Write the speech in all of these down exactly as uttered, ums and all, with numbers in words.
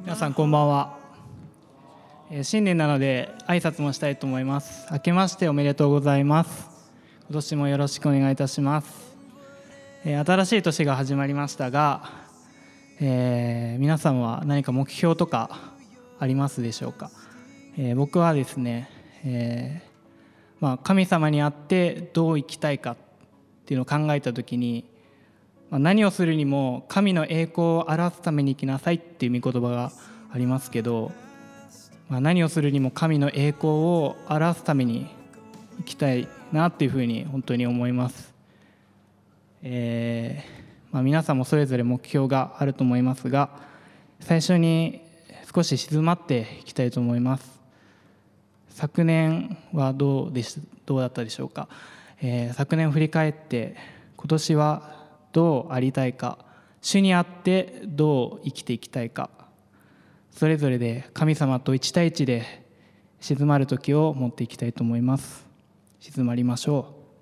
皆さんこんばんは。新年なので挨拶もしたいと思います。明けましておめでとうございます。今年もよろしくお願いいたします。新しい年が始まりましたが、えー、皆さんは何か目標とかありますでしょうか。えー、僕はですね、えーまあ、神様に会ってどう生きたいかっていうのを考えたときに、まあ、何をするにも神の栄光を表すために生きなさいっていう御言葉がありますけど、まあ、何をするにも神の栄光を表すために生きたいなっていうふうに本当に思います。えーまあ、皆さんもそれぞれ目標があると思いますが、最初に少し静まっていきたいと思います。昨年はどうでし、どうだったでしょうか。えー、昨年を振り返って今年はどうありたいか、主にあってどう生きていきたいか、それぞれで神様と一対一で静まる時を持っていきたいと思います。静まりましょう。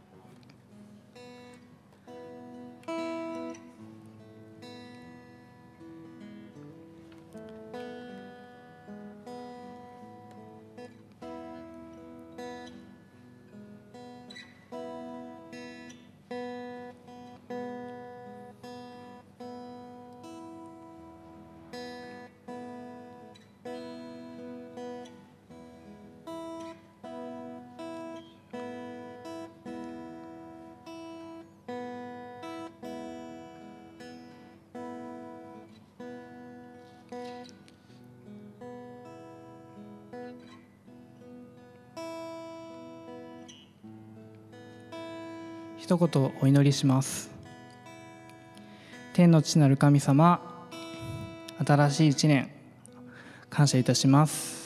一言お祈りします。天の父なる神様、新しい一年感謝いたします。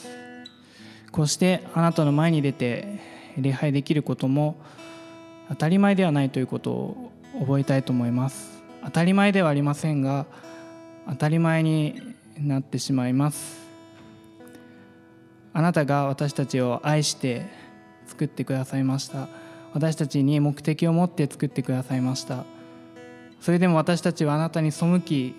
こうしてあなたの前に出て礼拝できることも当たり前ではないということを覚えたいと思います。当たり前ではありませんが、当たり前になってしまいます。あなたが私たちを愛して作ってくださいました。私たちに目的を持って作ってくださいました。それでも私たちはあなたに背き、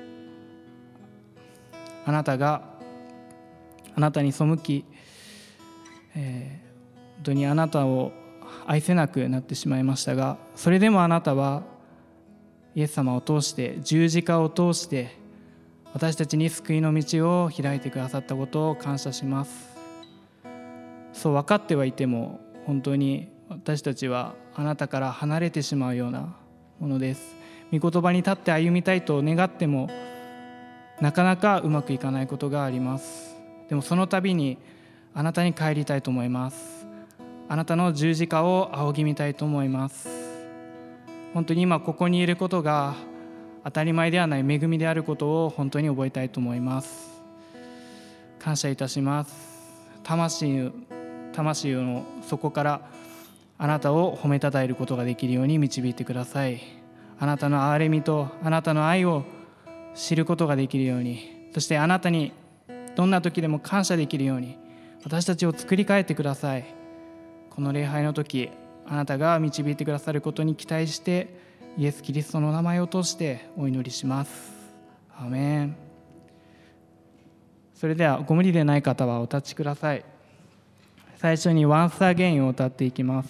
あなたがあなたに背き、えー、本当にあなたを愛せなくなってしまいましたが、それでもあなたはイエス様を通して、十字架を通して私たちに救いの道を開いてくださったことを感謝します。そう分かってはいても、本当に私たちはあなたから離れてしまうようなものです。御言葉に立って歩みたいと願ってもなかなかうまくいかないことがあります。でもその度にあなたに帰りたいと思います。あなたの十字架を仰ぎ見たいと思います。本当に今ここにいることが当たり前ではない恵みであることを本当に覚えたいと思います。感謝いたします。魂、魂の底からあなたを褒めたたえることができるように導いてください。あなたの憐れみとあなたの愛を知ることができるように、そしてあなたにどんな時でも感謝できるように私たちを作り変えてください。この礼拝の時、あなたが導いてくださることに期待してイエス・キリストの名前を通してお祈りします。アーメン。それではご無理でない方はお立ちください。最初に Once Again を歌っていきます。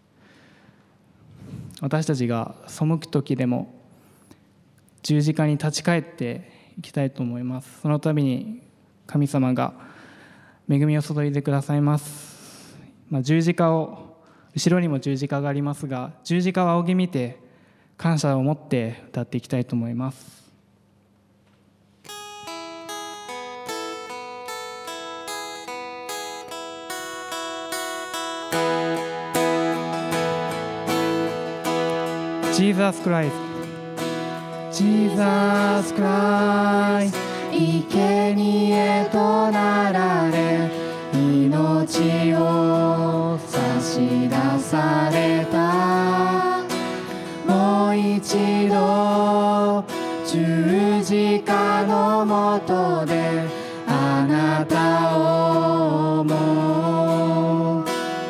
私たちが背く時でも十字架に立ち返っていきたいと思います。その度に神様が恵みを注いでくださいます。まあ、十字架を、後ろにも十字架がありますが、十字架を仰ぎ見て感謝を持って歌っていきたいと思います。Jesus Christ, Jesus Christ、 生贄となられ命を差し出された。もう一度十字架のもとであなたを思う、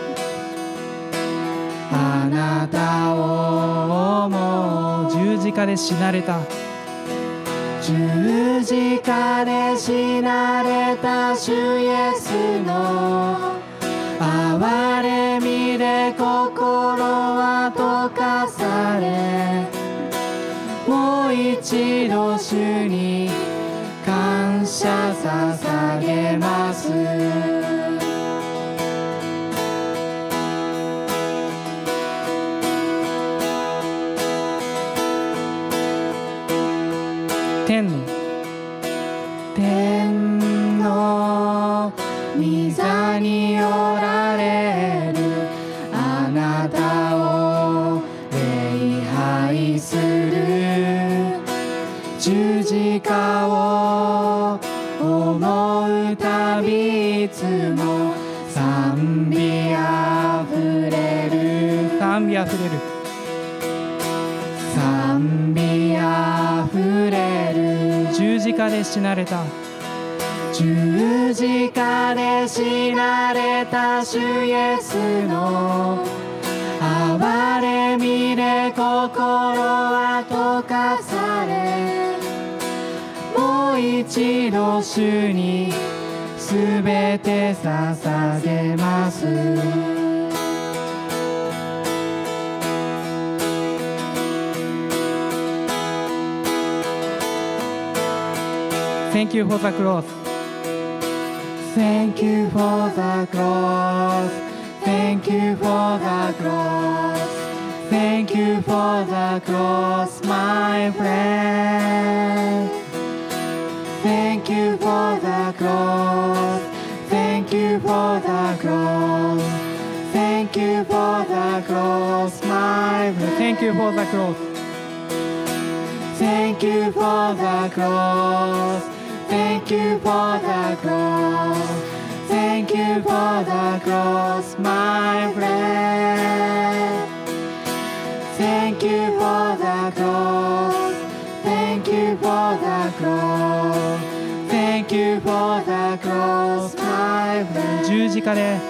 あなたを思う。十字架で死なれた、十字架で死なれた主イエスの憐れみで心は溶かされ、もう一度主に感謝捧げます。 天の天の御座におられるあなたを礼拝する、十字架を思うたびいつも賛美あふれる、 賛美あふれる賛美あふれる、 十字架で死なれた十字架で死なれた主イエスの憐れみで心は溶かされ、もう一度主にすべて捧げます。 Thank you for the cross. Thank you for the cross. Thank you for the cross. Thank you for the cross, my friend. Thank you for the cross. Thank you for the cross. Thank you for the cross, my friend. Thank you for the cross. Thank you for the cross. Thank you for the cross. Thank you for the cross, my friend. Thank you for the cross. Thank you for the cross. Thank you for the cross, my friend. 十字架で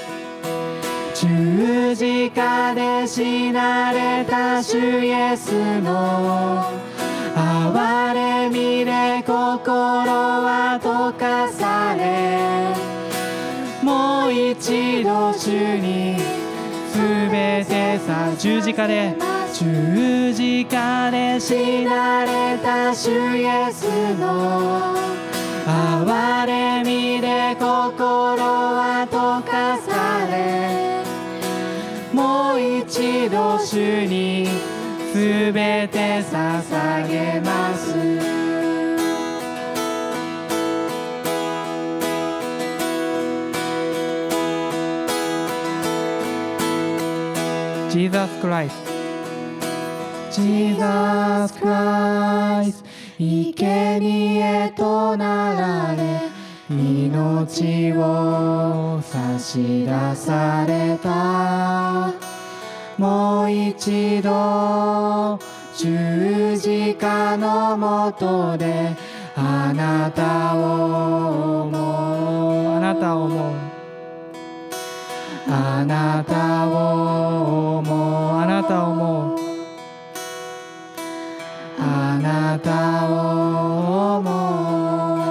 十字架で死なれた主イエスの憐れみで心は溶かされ、もう一度主にすべてさ、 十字架で十字架で死なれた主イエスの憐れみで心は溶かされ、もう一度主にすべて捧げます。 Jesus Christ. Jesus Christ、生贄となられ、命を差し出された。もう一度十字架のもとであなたを思う、 あなたを思う、 あなたを思う、 あなたを思う、 あなたを思う。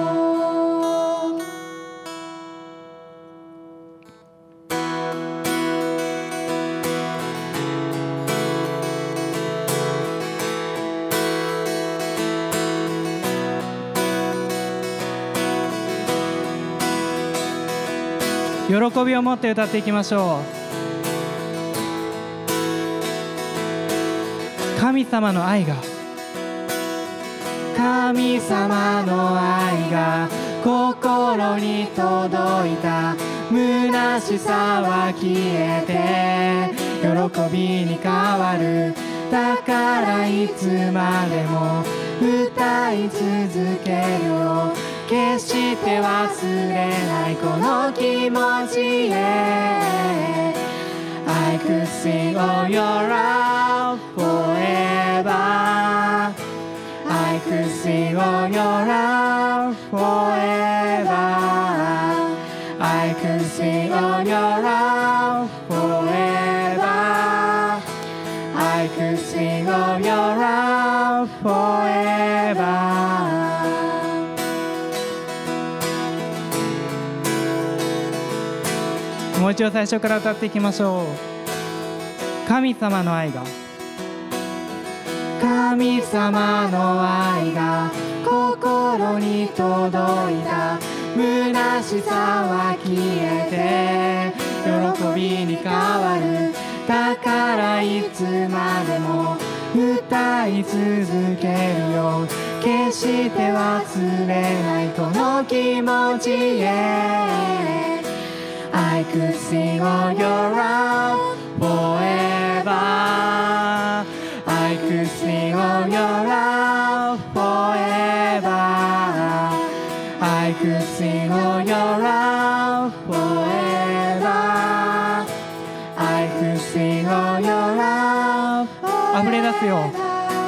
喜びを持って歌っていきましょう。神様の愛が神様の愛が心に届いた。虚しさは消えて喜びに変わる。だからいつまでも歌い続けるよ。決して忘れないこの気持ちへ。 I could sing all your love forever. I could sing all your love forever. I could sing all your love forever. I could sing all your love forever. もう一度最初から歌っていきましょう。神様の愛が神様の愛が心に届いた。虚しさは消えて喜びに変わる。だからいつまでも歌い続けるよ。決して忘れないこの気持ちへ。 I could sing all your love forever. I could sing all your love forever. I could sing all your love forever. I could sing all your love forever. 溢れ出すよ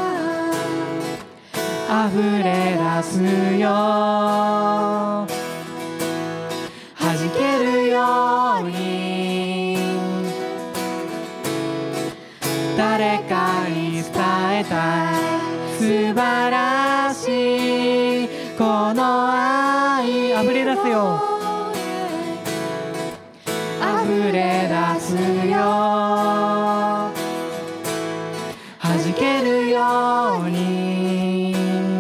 溢れ出すよ。弾けるように誰かに伝えたい。素晴らしいこの愛。 溢れ出すよ溢れ出すよ。弾けるように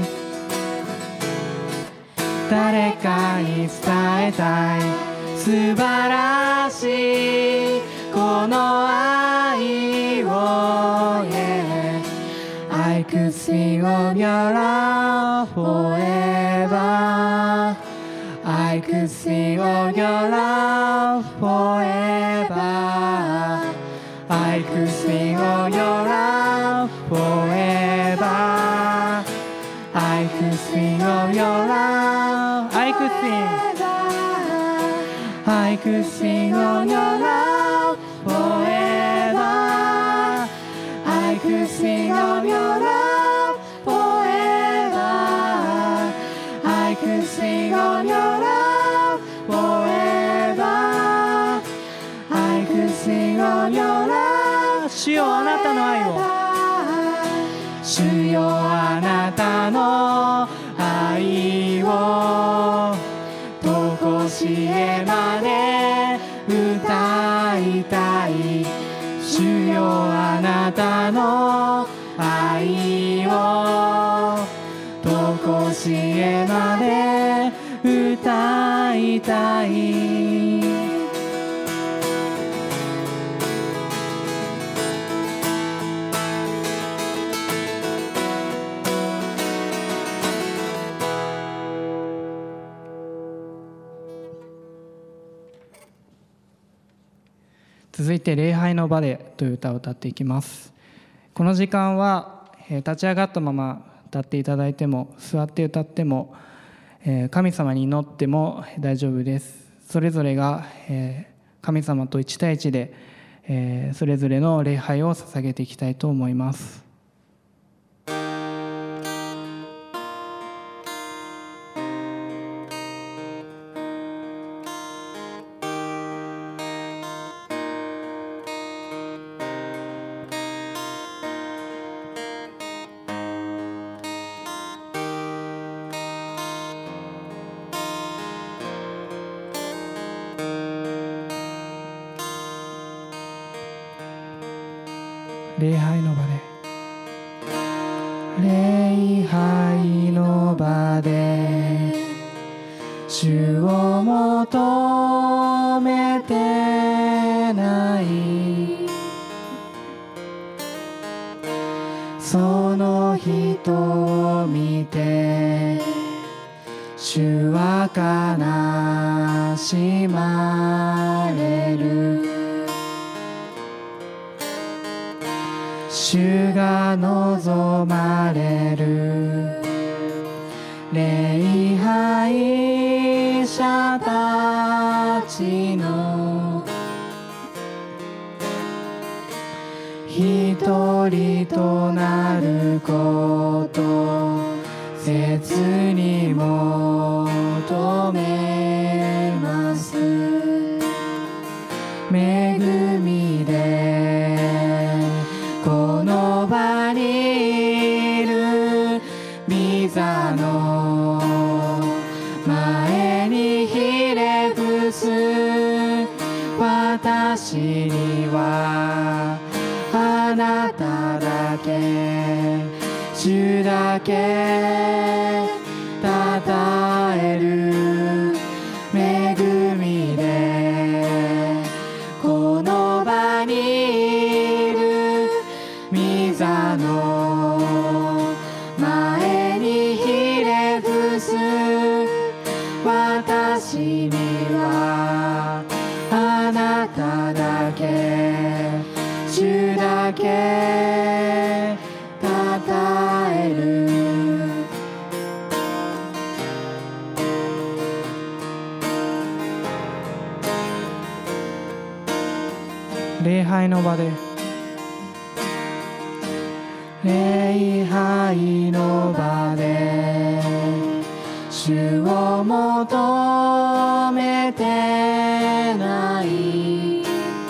誰かに伝えたい。素晴らしいこの愛を、yeah. I could sing of your love forever. I could sing of your love forever. I could sing of your love forever. I could sing of your love. I could sing I could sing of your love forever. I could sing of your love forever. I could sing of your love forever. I could sing of your love. 主よあなたの愛を主よあなたの愛をとこしえまで歌いたい。主よあなたの愛をとこしえまで歌いたい。 続いて礼拝の場でという歌を歌っていきます。この時間は立ち上がったまま歌っていただいても座って歌っても神様に祈っても大丈夫です。それぞれが神様と一対一でそれぞれの礼拝を捧げていきたいと思います。礼拝の場で礼拝の場で主を求めてないその人を見て主は悲しまれる。主が望まれる礼拝者たちの一人となること切に求めます。恵みでこの場にいる御座の前にひれ伏す私私にはあなただけ、主だけたたえる恵みで、この場にいる御座の前にひれ伏す私にはあなただけ、主だけたたえる。 礼拝の場で、 礼拝の場で主を求めてない、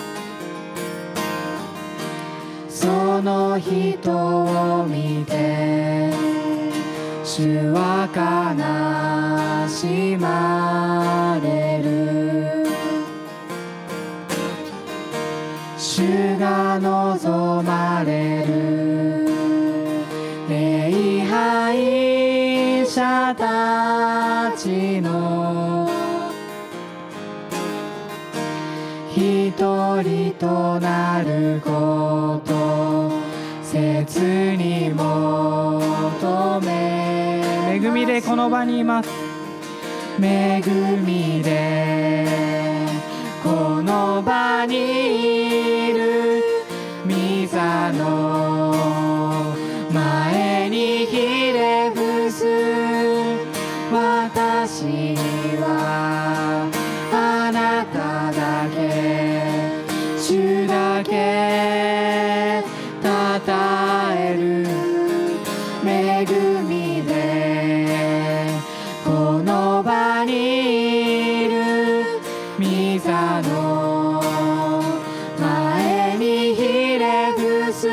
その人を見て主は悲しまれる。主が望まれる礼拝者たちの一人となること、切に求め、 恵みでこの場にいます。 恵みでこの場にいる御座の前にひれ伏す私にはあなただけ、主だけたたえる恵みで、この場にいる御座の前にひれ伏す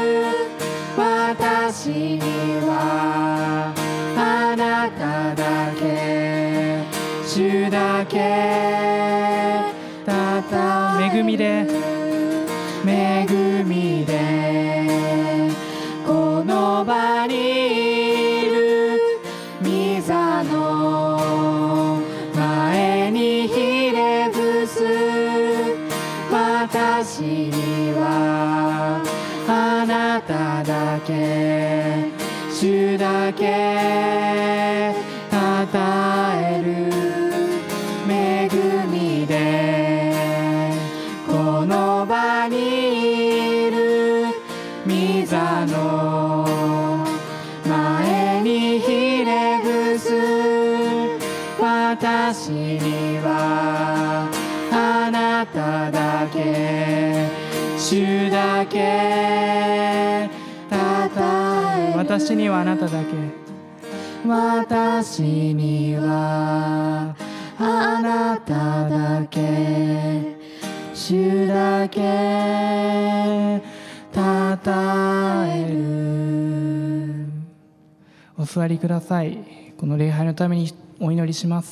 私にはあなただけ、主だけたたえる。 恵みで恵みでこの場にいる御座の前にひれ伏す私にはあなただけ、主だけたたえる恵みで、この場にいる御座の前にひれ伏す私にはあなただけ、主だけたたえる。 私にはあなただけ、 私にはあなただけ、主だけたたえる。 お座りください。この礼拝のためにお祈りします。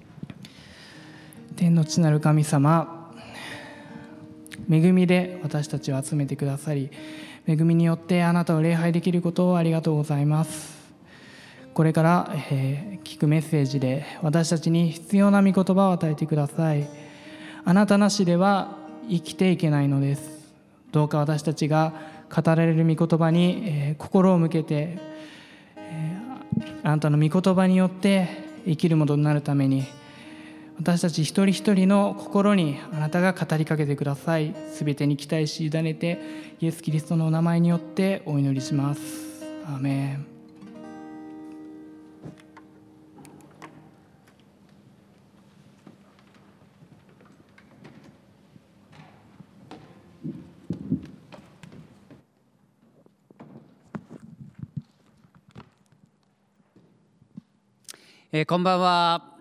天の父なる神様、恵みで私たちを集めてくださり、恵みによってあなたを礼拝できることをありがとうございます。これから、えー、聞くメッセージで私たちに必要な御言葉を与えてください。あなたなしでは生きていけないのです。どうか私たちが語られる御言葉に、えー、心を向けて、えー、あなたの御言葉によって生きるものになるために、私たち一人一人の心にあなたが語りかけてください。すべてに期待し委ねて、イエス・キリストのお名前によってお祈りします。アーメン。 えー、こんばんは。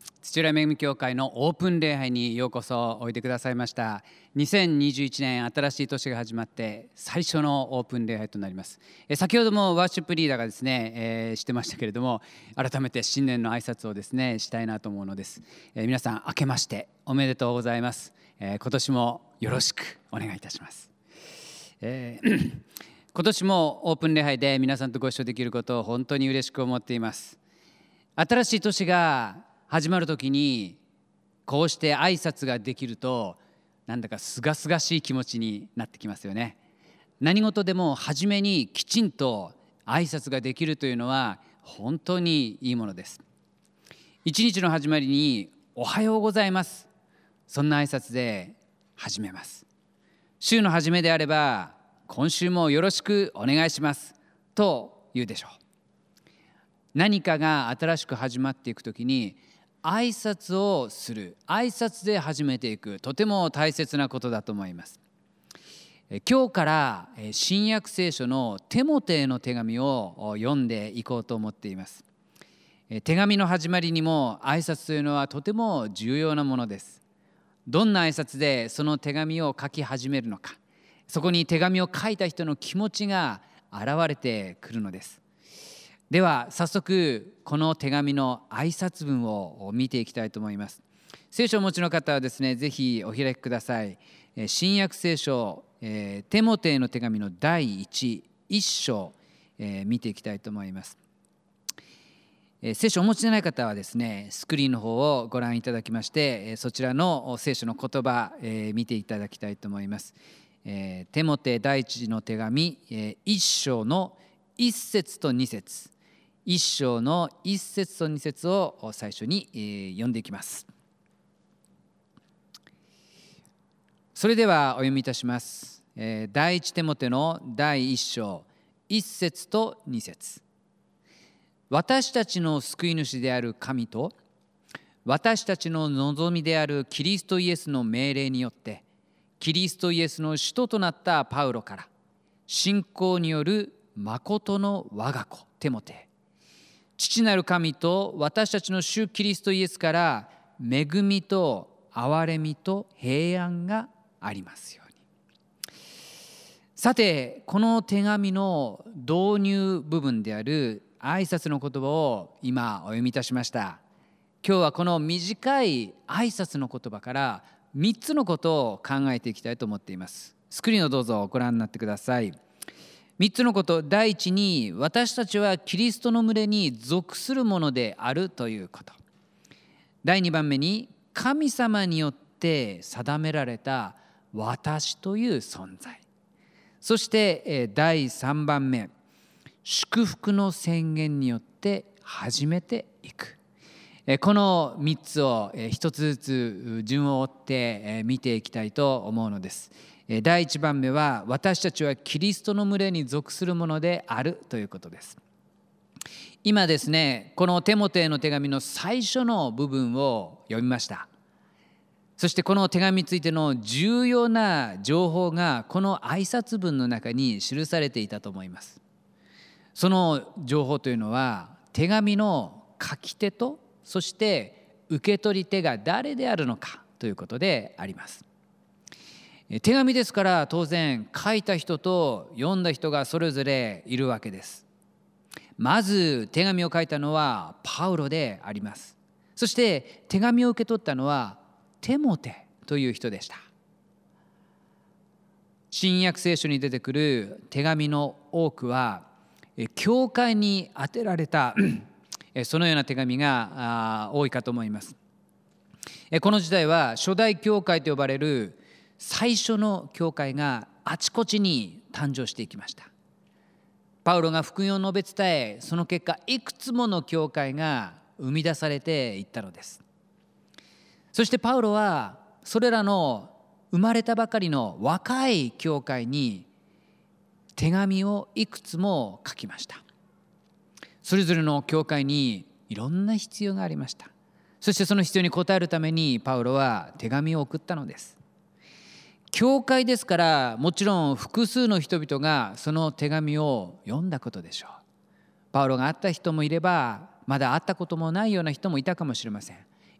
土浦恵み教会のオープン礼拝にようこそおいでくださいました。にせんにじゅういちねん新しい年が始まって最初のオープン礼拝となります。え先ほどもワーシップリーダーがですね、えー、してましたけれども、改めて新年の挨拶をですねしたいなと思うのです。えー、皆さん明けましておめでとうございます。えー、今年もよろしくお願いいたします。えー、今年もオープン礼拝で皆さんとご一緒できることを本当に嬉しく思っています。新しい年が始まるときにこうして挨拶ができるとなんだかすがすがしい気持ちになってきますよね。何事でも初めにきちんと挨拶ができるというのは本当にいいものです。一日の始まりにおはようございます、そんな挨拶で始めます。週の初めであれば今週もよろしくお願いしますと言うでしょう。何かが新しく始まっていくときに挨拶をする、挨拶で始めていく、とても大切なことだと思います。今日から新約聖書のテモテへの手紙を読んでいこうと思っています。手紙の始まりにも挨拶というのはとても重要なものです。どんな挨拶でその手紙を書き始めるのか、そこに手紙を書いた人の気持ちが現れてくるのです。では早速この手紙の挨拶文を見ていきたいと思います。聖書をお持ちの方はですね、ぜひお開きください。新約聖書テモテへの手紙の第一一章見ていきたいと思います。聖書をお持ちでない方はですね、スクリーンの方をご覧いただきまして、そちらの聖書の言葉見ていただきたいと思います。テモテ第一の手紙一章の一節と二節、一章の一節と二節を最初に読んでいきます。それではお読みいたします。第一テモテの第一章一節と二節。私たちの救い主である神と私たちの望みであるキリストイエスの命令によってキリストイエスの使徒となったパウロから信仰による誠の我が子テモテ、父なる神と私たちの主キリストイエスから恵みと憐れみと平安がありますように。さて、この手紙の導入部分である挨拶の言葉を今お読みいたしました。今日はこの短い挨拶の言葉からみっつのことを考えていきたいと思っています。スクリーンをどうぞご覧になってください。みっつのこと。第一に、私たちはキリストの群れに属するものであるということ。第二番目に、神様によって定められた私という存在。そして第三番目、祝福の宣言によって始めていく。このみっつを一つずつ順を追って見ていきたいと思うのです。第一番目は、私たちはキリストの群れに属するものであるということです。今ですね、このテモテへの手紙の最初の部分を読みました。そしてこの手紙についての重要な情報がこの挨拶文の中に記されていたと思います。その情報というのは、手紙の書き手とそして受け取り手が誰であるのかということであります。手紙ですから当然書いた人と読んだ人がそれぞれいるわけです。まず手紙を書いたのはパウロであります。そして手紙を受け取ったのはテモテという人でした。新約聖書に出てくる手紙の多くは教会に宛てられたそのような手紙が多いかと思います。この時代は初代教会と呼ばれる最初の教会があちこちに誕生していきました。パウロが福音を述べ伝え、その結果いくつもの教会が生み出されていったのです。そしてパウロはそれらの生まれたばかりの若い教会に手紙をいくつも書きました。それぞれの教会にいろんな必要がありました。そしてその必要に応えるためにパウロは手紙を送ったのです。教会ですから、もちろん複数の人々がその手紙を読んだことでしょう。パウロが会った人もいれば、まだ会ったこともないような人もいたかもしれません。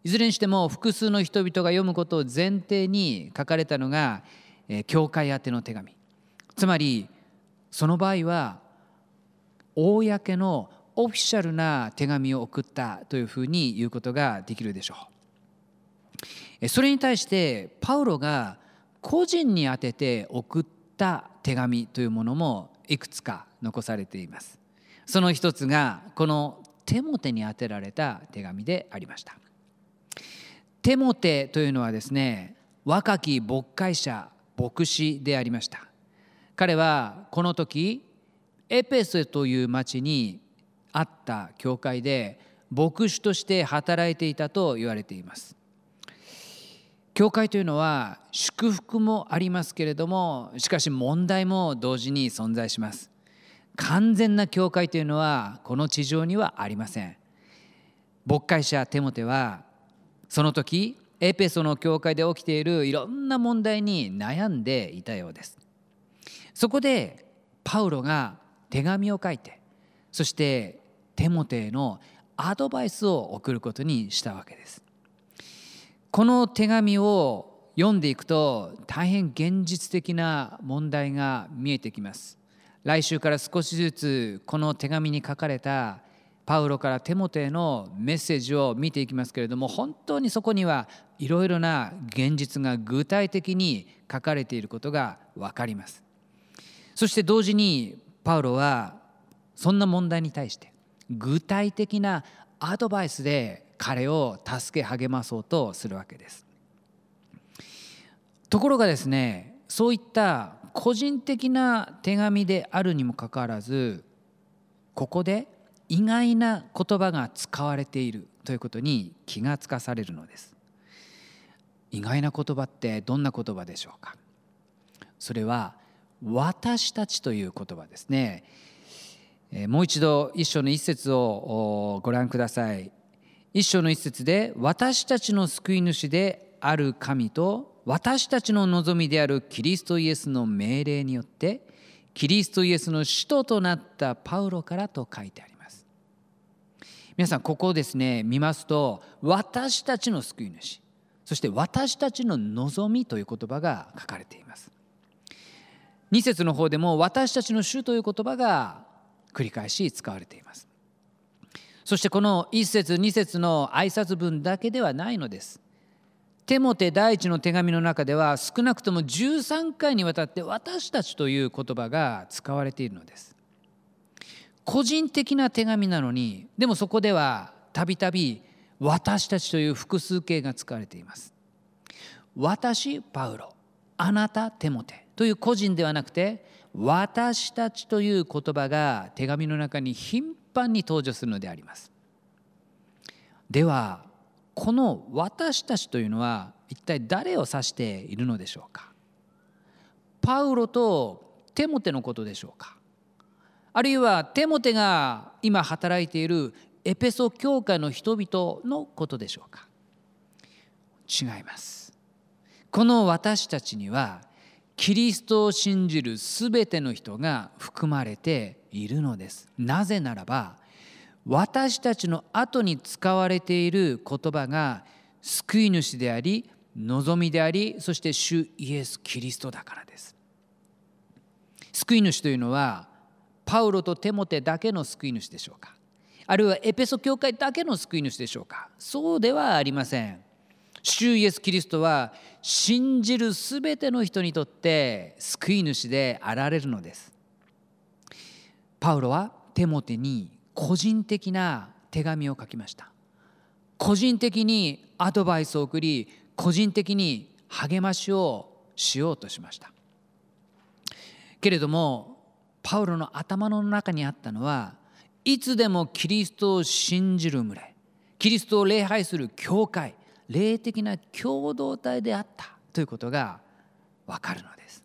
いずれにしても複数の人々が読むことを前提に書かれたのが、えー、教会宛ての手紙。つまりその場合は公のオフィシャルな手紙を送ったというふうに言うことができるでしょう。それに対してパウロが個人に宛てて送った手紙というものもいくつか残されています。その一つがこのテモテに宛てられた手紙でありました。テモテというのはですね、若き牧会者牧師でありました。彼はこの時エペソという町にあった教会で牧師として働いていたと言われています。教会というのは祝福もありますけれども、しかし問題も同時に存在します。完全な教会というのはこの地上にはありません。牧会者テモテはその時エペソの教会で起きているいろんな問題に悩んでいたようです。そこでパウロが手紙を書いて、そしてテモテへのアドバイスを送ることにしたわけです。この手紙を読んでいくと大変現実的な問題が見えてきます。来週から少しずつこの手紙に書かれたパウロからテモテへのメッセージを見ていきますけれども、本当にそこにはいろいろな現実が具体的に書かれていることが分かります。そして同時にパウロはそんな問題に対して具体的なアドバイスで彼を助け励まそうとするわけです。ところがですね、そういった個人的な手紙であるにもかかわらず、ここで意外な言葉が使われているということに気がつかされるのです。意外な言葉ってどんな言葉でしょうか。それは私たちという言葉ですね。もう一度一章の一節をご覧ください。一章の一節で、私たちの救い主である神と私たちの望みであるキリストイエスの命令によってキリストイエスの使徒となったパウロからと書いてあります。皆さんここをですね見ますと、私たちの救い主、そして私たちの望みという言葉が書かれています。二節の方でも私たちの主という言葉が繰り返し使われています。そしてこの一節二節の挨拶文だけではないのです。テモテ第一の手紙の中では少なくともじゅうさんかいにわたって私たちという言葉が使われているのです。個人的な手紙なのに、でもそこではたびたび私たちという複数形が使われています。私パウロ、あなたテモテという個人ではなくて、私たちという言葉が手紙の中に頻繁に登場するのであります。ではこの私たちというのは一体誰を指しているのでしょうか。パウロとテモテのことでしょうか。あるいはテモテが今働いているエペソ教会の人々のことでしょうか。違います。この私たちにはキリストを信じるすべての人が含まれているのです。なぜならば私たちの後に使われている言葉が救い主であり望みであり、そして主イエス・キリストだからです。救い主というのはパウロとテモテだけの救い主でしょうか。あるいはエペソ教会だけの救い主でしょうか。そうではありません。主イエス・キリストは信じるすべての人にとって救い主であられるのです。パウロはテモテに個人的な手紙を書きました。個人的にアドバイスを送り、個人的に励ましをしようとしました。けれどもパウロの頭の中にあったのは、いつでもキリストを信じる群れ、キリストを礼拝する教会、霊的な共同体であったということがわかるのです。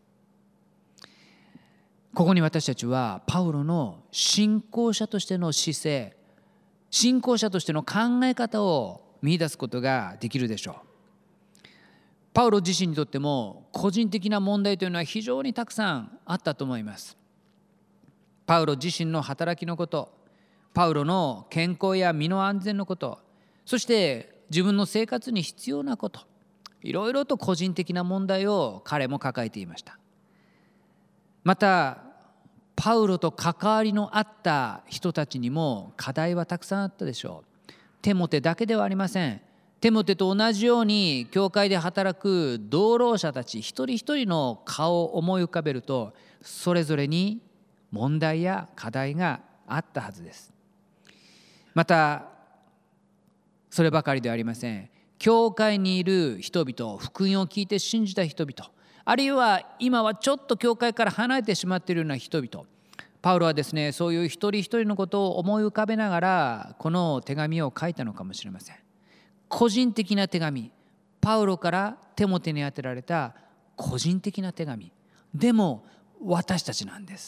ここに私たちはパウロの信仰者としての姿勢、信仰者としての考え方を見出すことができるでしょう。パウロ自身にとっても個人的な問題というのは非常にたくさんあったと思います。パウロ自身の働きのこと、パウロの健康や身の安全のこと、そして自分の生活に必要なこと、いろいろと個人的な問題を彼も抱えていました。またパウロと関わりのあった人たちにも課題はたくさんあったでしょう。テモテだけではありません。テモテと同じように教会で働く同労者たち一人一人の顔を思い浮かべると、それぞれに問題や課題があったはずです。またそればかりではありません。教会にいる人々、福音を聞いて信じた人々、あるいは今はちょっと教会から離れてしまっているような人々、パウロはですね、そういう一人一人のことを思い浮かべながらこの手紙を書いたのかもしれません。個人的な手紙、パウロからテモテに宛てられた個人的な手紙、でも私たちなんです。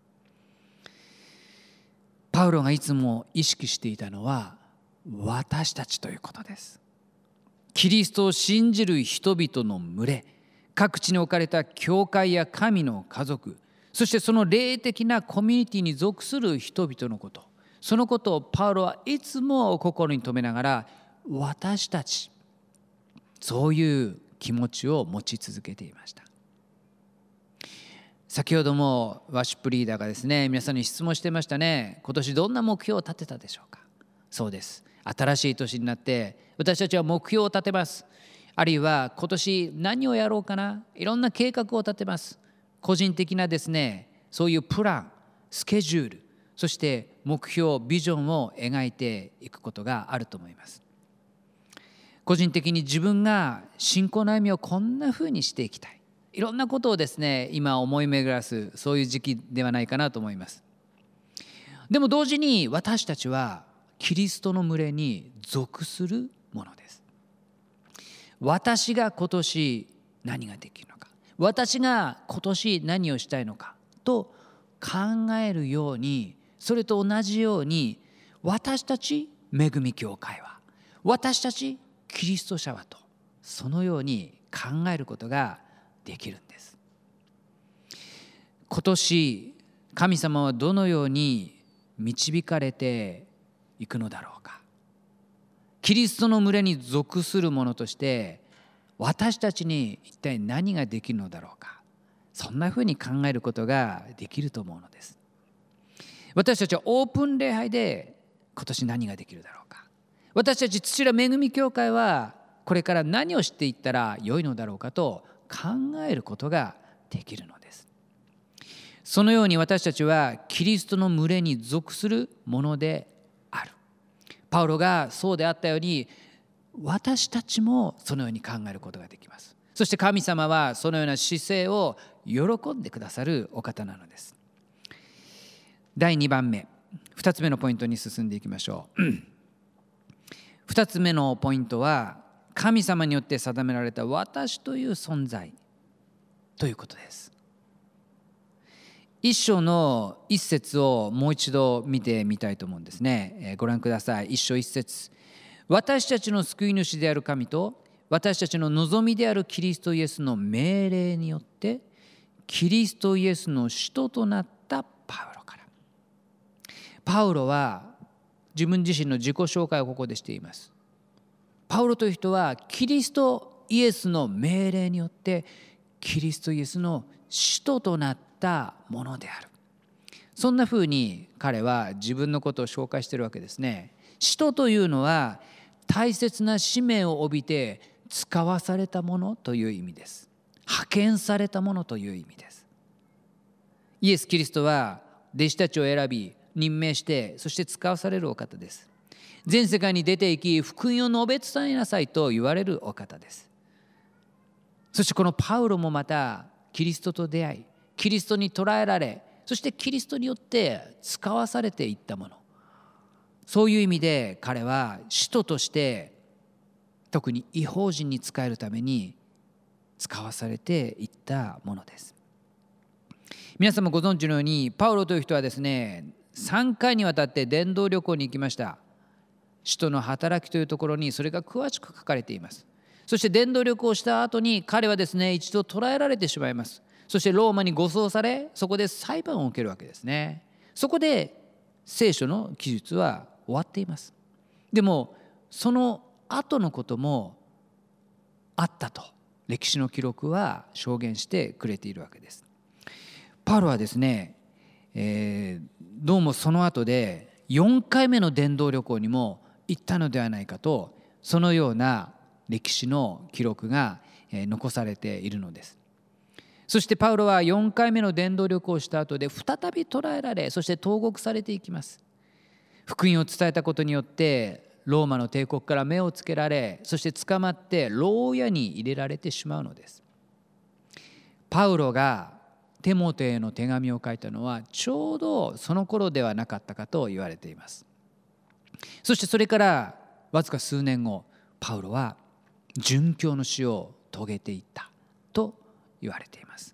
パウロがいつも意識していたのは私たちということです。キリストを信じる人々の群れ、各地に置かれた教会や神の家族、そしてその霊的なコミュニティに属する人々のこと、そのことをパウロはいつも心に留めながら、私たち、そういう気持ちを持ち続けていました。先ほどもワーシップリーダーがですね、皆さんに質問してましたね。今年どんな目標を立てたでしょうか。そうです。新しい年になって私たちは目標を立てます。あるいは今年何をやろうかな、いろんな計画を立てます。個人的なですね、そういうプラン、スケジュール、そして目標、ビジョンを描いていくことがあると思います。個人的に自分が信仰の歩みをこんな風にしていきたい、いろんなことをですね、今思い巡らす、そういう時期ではないかなと思います。でも同時に私たちはキリストの群れに属するものです。私が今年何ができるのか、私が今年何をしたいのかと考えるように、それと同じように私たち恵み教会は、私たちキリスト者はと、そのように考えることができるんです。今年神様はどのように導かれていくのだろうか。キリストの群れに属する者として私たちに一体何ができるのだろうか。そんなふうに考えることができると思うのです。私たちはオープン礼拝で今年何ができるだろうか。私たち土浦恵み教会はこれから何をしていったら良いのだろうかと考えることができるのです。そのように私たちはキリストの群れに属するものである。パウロがそうであったように、私たちもそのように考えることができます。そして神様はそのような姿勢を喜んでくださるお方なのです。だいにばんめ、ふたつめのポイントに進んでいきましょう。ふたつめのポイントは、神様によって定められた私という存在ということです。一章の一節をもう一度見てみたいと思うんですね。ご覧ください。一章一節。私たちの救い主である神と私たちの望みであるキリストイエスの命令によってキリストイエスの使徒となったパウロから。パウロは自分自身の自己紹介をここでしています。パウロという人はキリストイエスの命令によってキリストイエスの使徒となったものである。そんなふうに彼は自分のことを紹介しているわけですね。使徒というのは大切な使命を帯びて使わされたものという意味です。派遣されたものという意味です。イエス・キリストは弟子たちを選び任命して、そして使わされるお方です。全世界に出て行き福音を述べ伝えなさいと言われるお方です。そしてこのパウロもまたキリストと出会い、キリストに捕らえられ、そしてキリストによって使わされていったもの。そういう意味で彼は使徒として特に異邦人に仕えるために使わされていったものです。皆さんもご存知のようにパウロという人はですね、さんかいにわたって伝道旅行に行きました。使徒の働きというところにそれが詳しく書かれています。そして伝道旅行をした後に彼はですね、一度捕らえられてしまいます。そしてローマに護送され、そこで裁判を受けるわけですね。そこで聖書の記述は終わっています。でもその後のこともあったと歴史の記録は証言してくれているわけです。パウロはですね、えー、どうもその後でよんかいめの伝道旅行にも行ったのではないかと、そのような歴史の記録が残されているのです。そしてパウロはよんかいめの伝道旅行をした後で再び捕らえられ、そして投獄されていきます。福音を伝えたことによってローマの帝国から目をつけられ、そして捕まって牢屋に入れられてしまうのです。パウロがテモテへの手紙を書いたのはちょうどその頃ではなかったかと言われています。そしてそれからわずか数年後、パウロは殉教の死を遂げていったと言われています。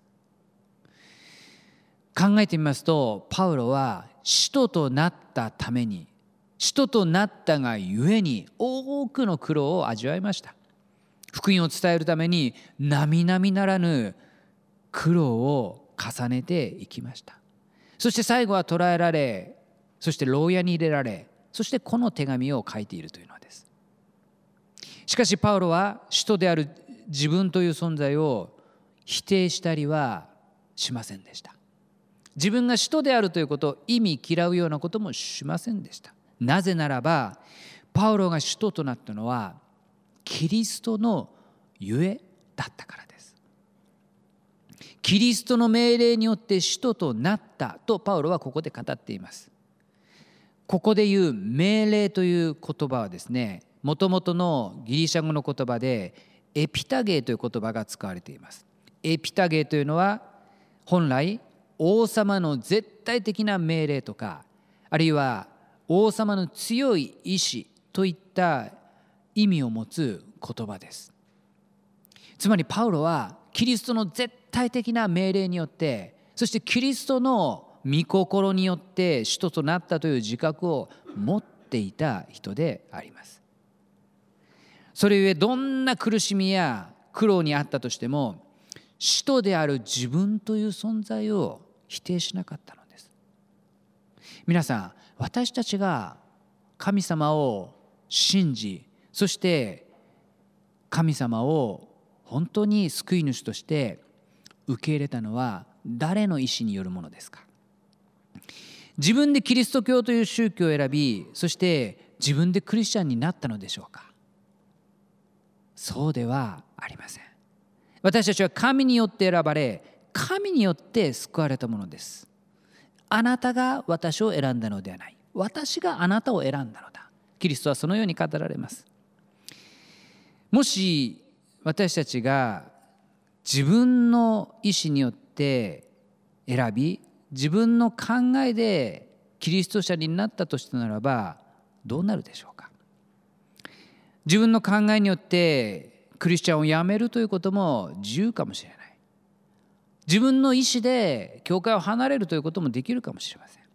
考えてみますと、パウロは使徒となったために、使徒となったがゆえに多くの苦労を味わいました。福音を伝えるために並々ならぬ苦労を重ねていきました。そして最後は捕らえられ、そして牢屋に入れられ、そしてこの手紙を書いているというのです。しかしパウロは使徒である自分という存在を否定したりはしませんでした。自分が使徒であるということを意味嫌うようなこともしませんでした。なぜならばパウロが使徒となったのはキリストのゆえだったからです。キリストの命令によって使徒となったとパウロはここで語っています。ここで言う命令という言葉はですね、もともとのギリシャ語の言葉でエピタゲーという言葉が使われています。エピタゲーというのは本来王様の絶対的な命令とか、あるいは王様の強い意志といった意味を持つ言葉です。つまりパウロはキリストの絶対的な命令によって、そしてキリストの御心によって使徒となったという自覚を持っていた人であります。それゆえどんな苦しみや苦労にあったとしても、使徒である自分という存在を否定しなかったのです。皆さん、私たちが神様を信じ、そして神様を本当に救い主として受け入れたのは誰の意思によるものですか？自分でキリスト教という宗教を選び、そして自分でクリスチャンになったのでしょうか？そうではありません。私たちは神によって選ばれ、神によって救われたものです。あなたが私を選んだのではない。私があなたを選んだのだ。キリストはそのように語られます。もし私たちが自分の意思によって選び、自分の考えでキリスト者になったとしたならばどうなるでしょうか？自分の考えによってクリスチャンをやめるということも自由かもしれない。自分の意思で教会を離れるということもできるかもしれません。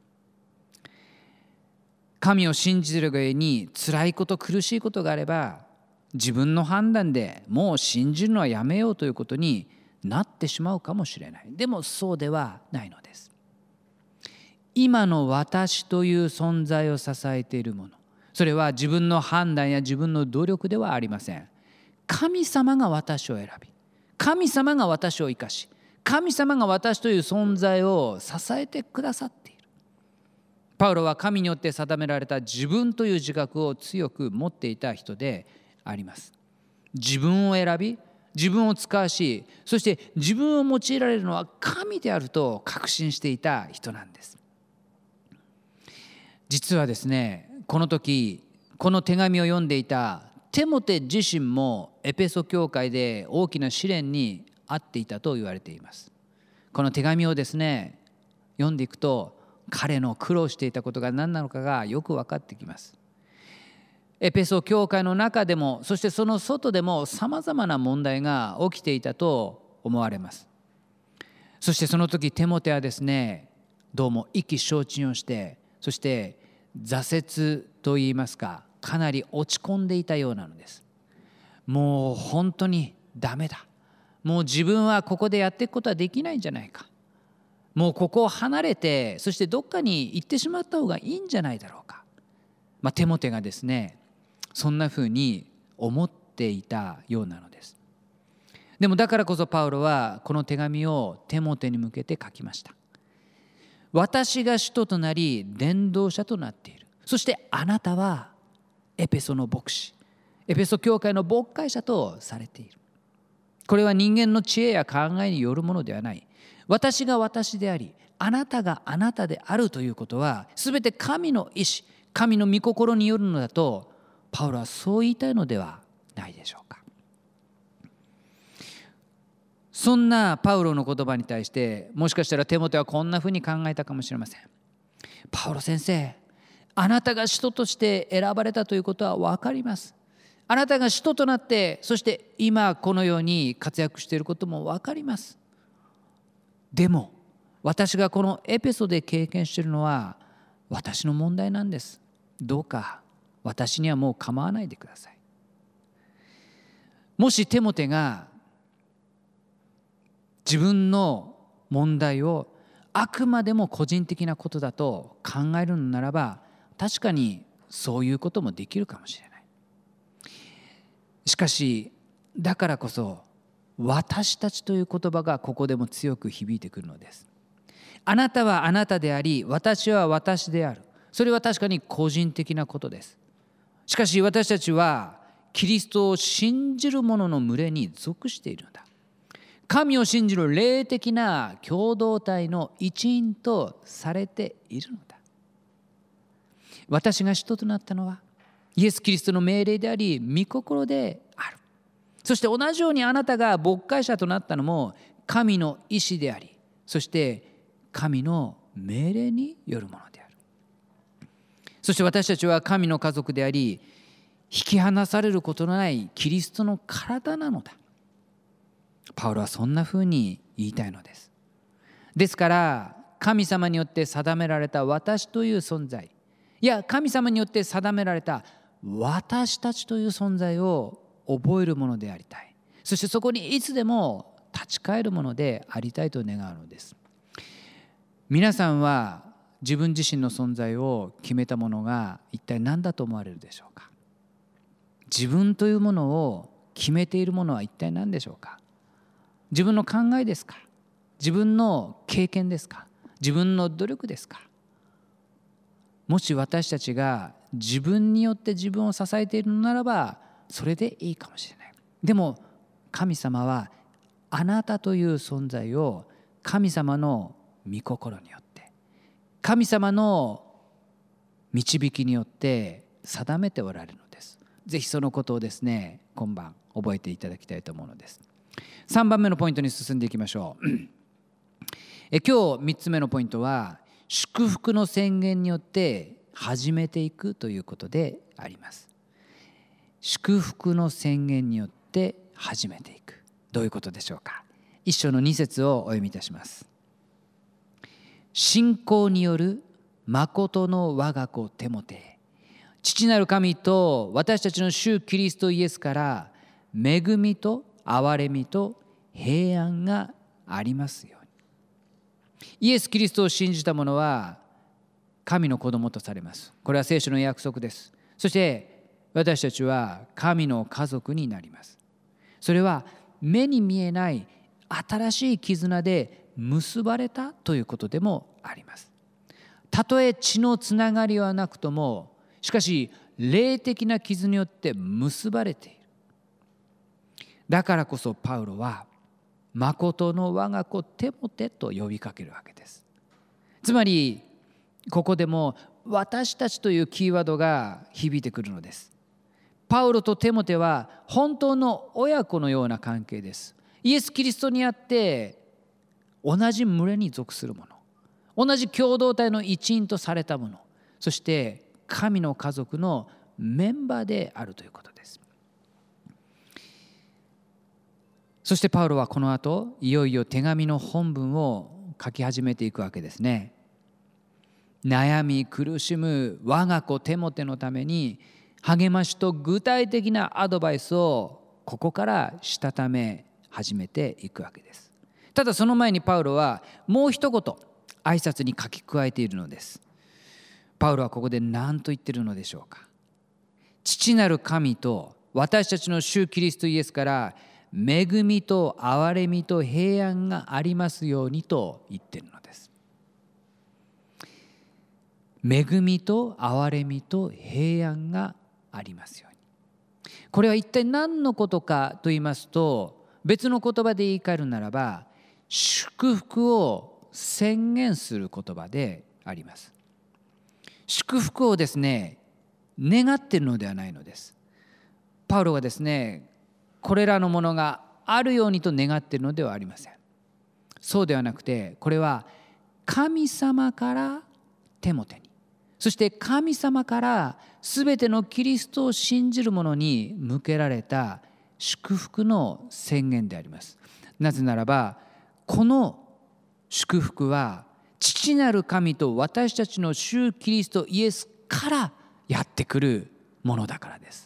神を信じるがゆえに辛いこと、苦しいことがあれば、自分の判断でもう信じるのはやめようということになってしまうかもしれない。でもそうではないのです。今の私という存在を支えているもの、それは自分の判断や自分の努力ではありません。神様が私を選び、神様が私を生かし、神様が私という存在を支えてくださっている。パウロは神によって定められた自分という自覚を強く持っていた人であります。自分を選び、自分を使わし、そして自分を用いられるのは神であると確信していた人なんです。実はですね、この時この手紙を読んでいたテモテ自身もエペソ教会で大きな試練に遭っていたと言われています。この手紙をですね読んでいくと、彼の苦労していたことが何なのかがよく分かってきます。エペソ教会の中でも、そしてその外でもさまざまな問題が起きていたと思われます。そしてその時テモテはですね、どうも意気消沈をして、そして挫折といいますか、かなり落ち込んでいたようなのです。もう本当にダメだ、もう自分はここでやっていくことはできないんじゃないか、もうここを離れて、そしてどっかに行ってしまった方がいいんじゃないだろうか。まあ、テモテがですねそんなふうに思っていたようなのです。でもだからこそパウロはこの手紙をテモテに向けて書きました。私が使徒となり伝道者となっている。そしてあなたはエペソの牧師、エペソ教会の牧会者とされている。これは人間の知恵や考えによるものではない。私が私であり、あなたがあなたであるということは、すべて神の意志、神の御心によるのだと、パウロはそう言いたいのではないでしょうか。そんなパウロの言葉に対して、もしかしたらテモテはこんなふうに考えたかもしれません。パウロ先生、あなたが使徒として選ばれたということは分かります。あなたが使徒となって、そして今このように活躍していることも分かります。でも私がこのエペソで経験しているのは私の問題なんです。どうか私にはもう構わないでください。もしテモテが自分の問題をあくまでも個人的なことだと考えるのならば、確かにそういうこともできるかもしれない。しかしだからこそ私たちという言葉がここでも強く響いてくるのです。あなたはあなたであり、私は私である。それは確かに個人的なことです。しかし私たちはキリストを信じる者の群れに属しているのだ。神を信じる霊的な共同体の一員とされているのだ。私が使徒となったのはイエス・キリストの命令であり、御心である。そして同じようにあなたが牧会者となったのも神の意志であり、そして神の命令によるものである。そして私たちは神の家族であり、引き離されることのないキリストの体なのだ。パウロはそんなふうに言いたいのです。ですから神様によって定められた私という存在、いや神様によって定められた私たちという存在を覚えるものでありたい。そしてそこにいつでも立ち返るものでありたいと願うのです。皆さんは自分自身の存在を決めたものが一体何だと思われるでしょうか。自分というものを決めているものは一体何でしょうか。自分の考えですか。自分の経験ですか。自分の努力ですか。もし私たちが自分によって自分を支えているのならばそれでいいかもしれない。でも神様はあなたという存在を神様の御心によって、神様の導きによって定めておられるのです。ぜひそのことをですね、今晩覚えていただきたいと思うのです。さんばんめのポイントに進んでいきましょう。え今日みっつめのポイントは、祝福の宣言によって始めていくということであります。祝福の宣言によって始めていく。どういうことでしょうか。一章のに節をお読みいたします。信仰による誠の我が子テモテ、父なる神と私たちの主キリストイエスから恵みと憐れみと平安がありますように。イエス・キリストを信じた者は神の子供とされます。これは聖書の約束です。そして私たちは神の家族になります。それは目に見えない新しい絆で結ばれたということでもあります。たとえ血のつながりはなくとも、しかし霊的な傷によって結ばれている。だからこそパウロは誠の我が子テモテと呼びかけるわけです。つまりここでも私たちというキーワードが響いてくるのです。パウロとテモテは本当の親子のような関係です。イエス・キリストにあって同じ群れに属するもの、同じ共同体の一員とされたもの、そして神の家族のメンバーであるということです。そしてパウロはこの後いよいよ手紙の本文を書き始めていくわけですね。悩み苦しむ我が子テモテのために励ましと具体的なアドバイスをここからしたため始めていくわけです。ただその前にパウロはもう一言挨拶に書き加えているのです。パウロはここで何と言っているのでしょうか。父なる神と私たちの主キリストイエスから恵みと憐れみと平安がありますようにと言っているのです。恵みと憐れみと平安がありますように。これは一体何のことかと言いますと、別の言葉で言い換えるならば、祝福を宣言する言葉であります。祝福をですね、願っているのではないのです。パウロはですね、これらのものがあるようにと願っているのではありません。そうではなくて、これは神様からテモテに、そして神様からすべてのキリストを信じる者に向けられた祝福の宣言であります。なぜならば、この祝福は父なる神と私たちの主キリストイエスからやってくるものだからです。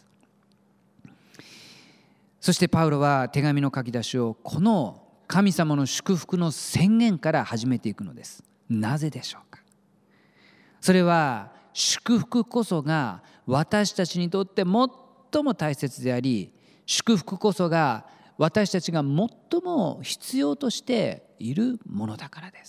そしてパウロは手紙の書き出しをこの神様の祝福の宣言から始めていくのです。なぜでしょうか。それは祝福こそが私たちにとって最も大切であり、祝福こそが私たちが最も必要としているものだからです。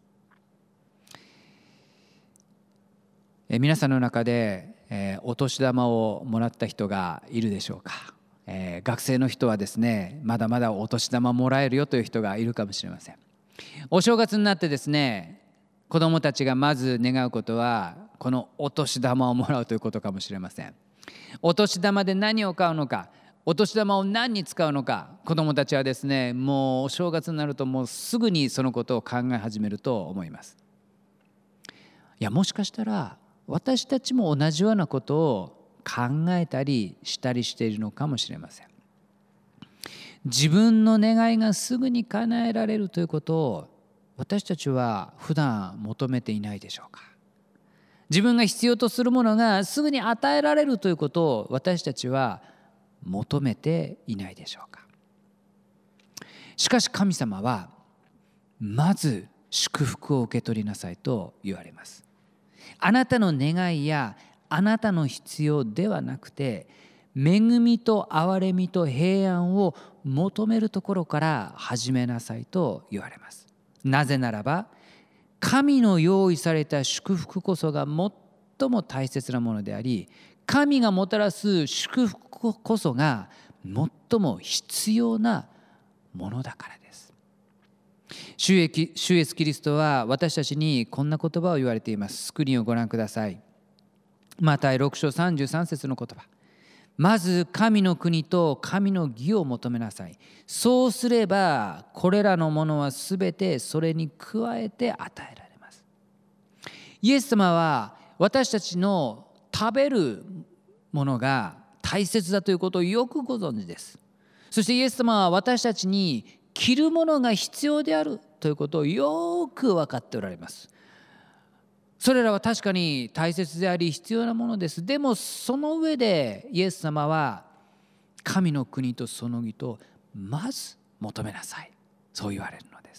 え皆さんの中で、えー、お年玉をもらった人がいるでしょうか。えー、学生の人はですね、まだまだお年玉もらえるよという人がいるかもしれません。お正月になってですね、子どもたちがまず願うことはこのお年玉をもらうということかもしれません。お年玉で何を買うのか、お年玉を何に使うのか、子どもたちはですね、もうお正月になるともうすぐにそのことを考え始めると思います。いや、もしかしたら私たちも同じようなことを考えたりしたりしているのかもしれません。自分の願いがすぐに叶えられるということを私たちは普段求めていないでしょうか。自分が必要とするものがすぐに与えられるということを私たちは求めていないでしょうか。しかし神様はまず祝福を受け取りなさいと言われます。あなたの願いやあなたの必要ではなくて、恵みと憐れみと平安を求めるところから始めなさいと言われます。なぜならば、神の用意された祝福こそが最も大切なものであり、神がもたらす祝福こそが最も必要なものだからです。主イエスキリストは私たちにこんな言葉を言われています。スクリーンをご覧ください。マタイろく章さんじゅうさん節の言葉。まず神の国と神の義を求めなさい。そうすればこれらのものはすべてそれに加えて与えられます。イエス様は私たちの食べるものが大切だということをよくご存知です。そしてイエス様は私たちに着るものが必要であるということをよく分かっておられます。それらは確かに大切であり必要なものです。でもその上でイエス様は神の国とその義とまず求めなさい、そう言われるのです。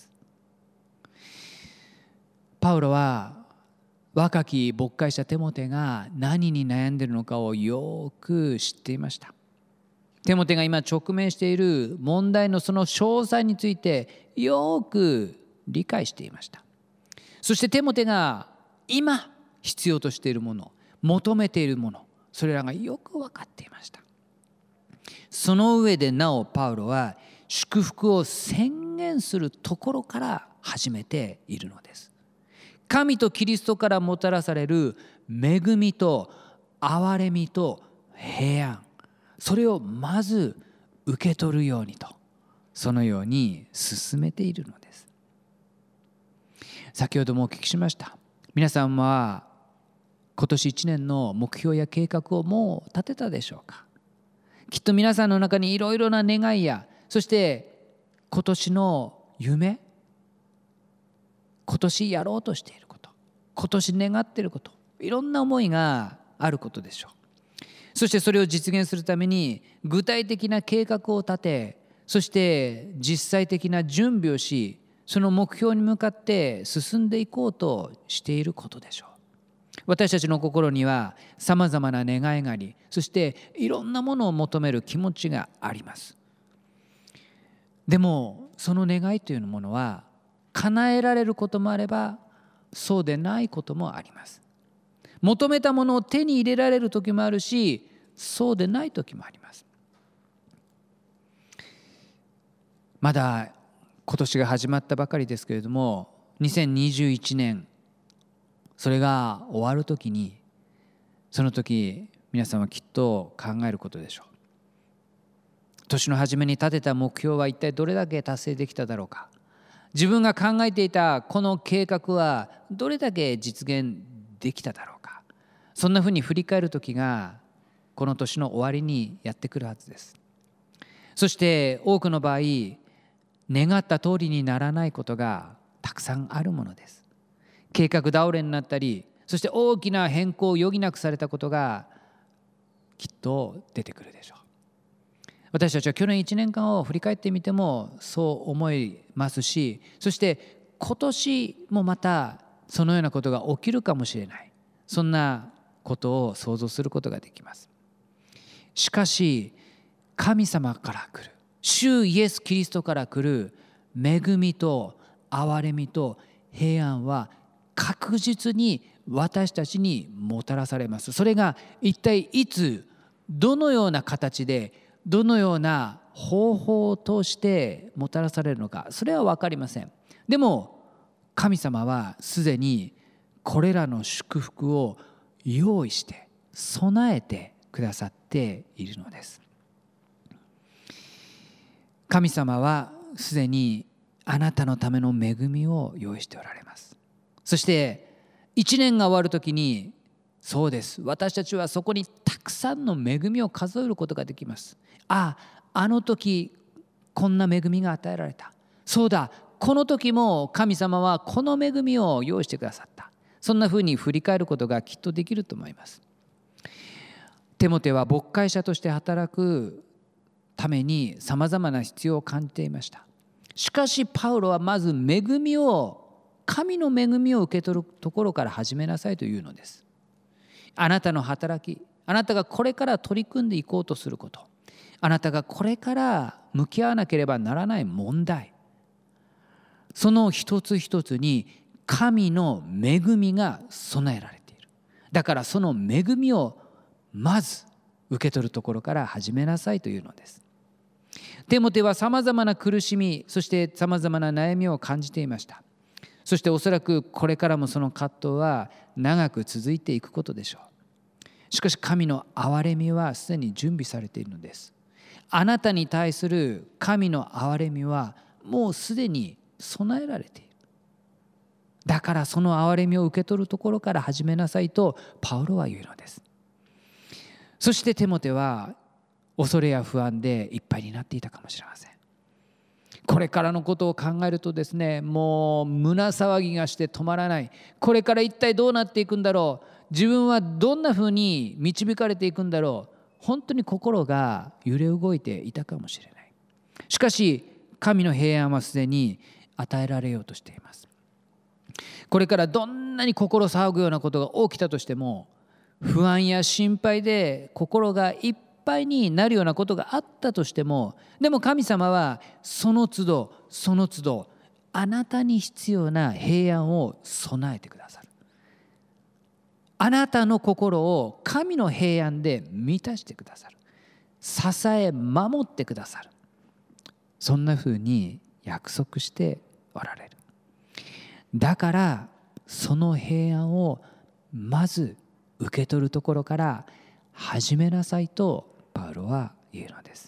パウロは若き牧会者テモテが何に悩んでいるのかをよく知っていました。テモテが今直面している問題のその詳細についてよく理解していました。そしてテモテが今必要としているもの、求めているもの、それらがよく分かっていました。その上でなおパウロは祝福を宣言するところから始めているのです。神とキリストからもたらされる恵みと憐れみと平安、それをまず受け取るようにと、そのように進めているのです。先ほどもお聞きしました。皆さんは今年いちねんの目標や計画をもう立てたでしょうか。きっと皆さんの中にいろいろな願いや、そして今年の夢、今年やろうとしていること、今年願っていること、いろんな思いがあることでしょう。そしてそれを実現するために具体的な計画を立て、そして実際的な準備をし、その目標に向かって進んでいこうとしていることでしょう。 私たちの心にはさまざまな願いがあり、そしていろんなものを求める気持ちがあります。でもその願いというものは叶えられることもあれば、そうでないこともあります。求めたものを手に入れられる時もあるし、そうでない時もあります。まだ今年が始まったばかりですけれども、にせんにじゅういちねん、それが終わる時に、その時皆さんはきっと考えることでしょう。年の初めに立てた目標は一体どれだけ達成できただろうか。自分が考えていたこの計画はどれだけ実現できただろうか。そんなふうに振り返る時がこの年の終わりにやってくるはずです。そして多くの場合、願った通りにならないことがたくさんあるものです。計画倒れになったり、そして大きな変更を余儀なくされたことがきっと出てくるでしょう。私たちは去年いちねんかんを振り返ってみてもそう思いますし、そして今年もまたそのようなことが起きるかもしれない、そんなことを想像することができます。しかし神様から来る、主イエス・キリストから来る恵みと憐れみと平安は確実に私たちにもたらされます。それが一体いつ、どのような形で、どのような方法を通してもたらされるのか、それは分かりません。でも神様はすでにこれらの祝福を用意して備えてくださっているのです。神様はすでにあなたのための恵みを用意しておられます。そしていちねんが終わるときに、そうです、私たちはそこにたくさんの恵みを数えることができます。ああ、あの時こんな恵みが与えられた、そうだ、この時も神様はこの恵みを用意してくださった、そんなふうに振り返ることがきっとできると思います。テモテは牧会者として働くためにさまざまな必要を感じていました。しかしパウロはまず恵みを、神の恵みを受け取るところから始めなさいというのです。あなたの働き、あなたがこれから取り組んでいこうとすること、あなたがこれから向き合わなければならない問題、その一つ一つに神の恵みが備えられている。だからその恵みをまず受け取るところから始めなさいというのです。テモテはさまざまな苦しみ、そしてさまざまな悩みを感じていました。そしておそらくこれからもその葛藤は長く続いていくことでしょう。しかし神の憐れみはすでに準備されているのです。あなたに対する神の憐れみはもうすでに備えられている。だからその憐れみを受け取るところから始めなさいとパウロは言うのです。そしてテモテは恐れや不安でいっぱいになっていたかもしれません。これからのことを考えるとですね、もう胸騒ぎがして止まらない。これから一体どうなっていくんだろう、自分はどんなふうに導かれていくんだろう、本当に心が揺れ動いていたかもしれない。しかし神の平安はすでに与えられようとしています。これからどんなに心騒ぐようなことが起きたとしても、不安や心配で心がいっぱいになるようなことがあったとしても、でも神様はその都度その都度あなたに必要な平安を備えてくださる。あなたの心を神の平安で満たしてくださる。支え守ってくださる。そんなふうに約束しておられる。だからその平安をまず受け取るところから始めなさいとパウロは言うのです。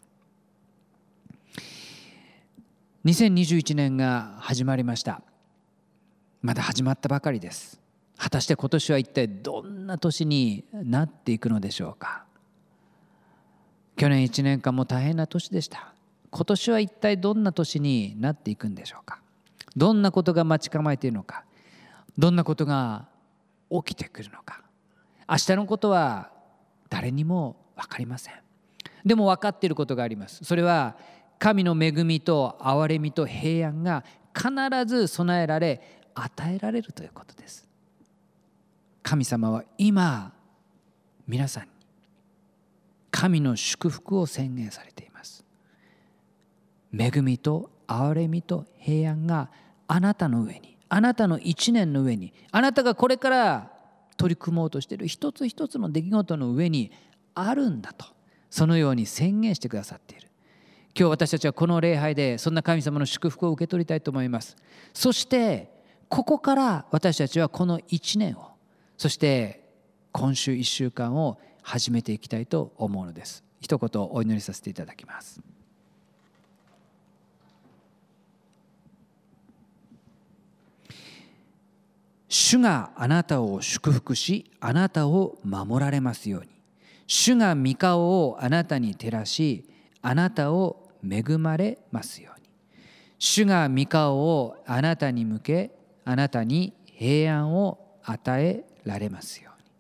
にせんにじゅういちねんが始まりました。まだ始まったばかりです。果たして今年は一体どんな年になっていくのでしょうか。去年いちねんかんも大変な年でした。今年は一体どんな年になっていくんでしょうか。どんなことが待ち構えているのか、どんなことが起きてくるのか、明日のことは誰にも分かりません。でも分かっていることがあります。それは神の恵みと憐れみと平安が必ず備えられ与えられるということです。 神様は今皆さんに神の祝福を宣言されています。恵みと憐れみと平安があなたの上に、あなたの一年の上に、あなたがこれから取り組もうとしている一つ一つの出来事の上にあるんだと、そのように宣言してくださっている。今日私たちはこの礼拝でそんな神様の祝福を受け取りたいと思います。そしてここから私たちはこの一年を、そして今週一週間を始めていきたいと思うのです。一言お祈りさせていただきます。主があなたを祝福し、あなたを守られますように。主が御顔をあなたに照らし、あなたを恵まれますように。主が御顔をあなたに向け、あなたに平安を与えられますように。